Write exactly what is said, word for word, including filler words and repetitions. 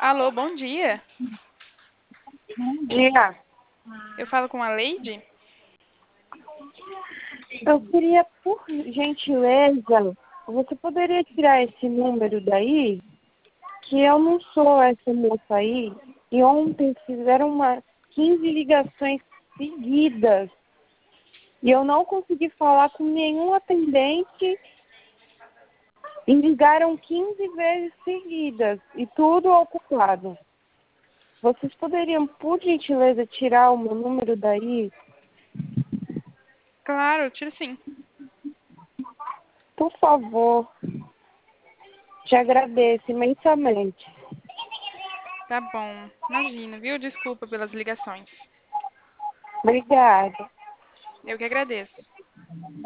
Alô, bom dia. Bom dia. Eu falo com a Leide? Eu queria, por gentileza, você poderia tirar esse número daí? Que eu não sou essa moça aí. E ontem fizeram uma quinze ligações seguidas. E eu não consegui falar com nenhum atendente. E ligaram quinze vezes seguidas. E tudo ocupado. Vocês poderiam, por gentileza, tirar o meu número daí? Claro, eu tiro sim. Por favor. Te agradeço imensamente. Tá bom. Imagina, viu? Desculpa pelas ligações. Obrigada. Eu que agradeço.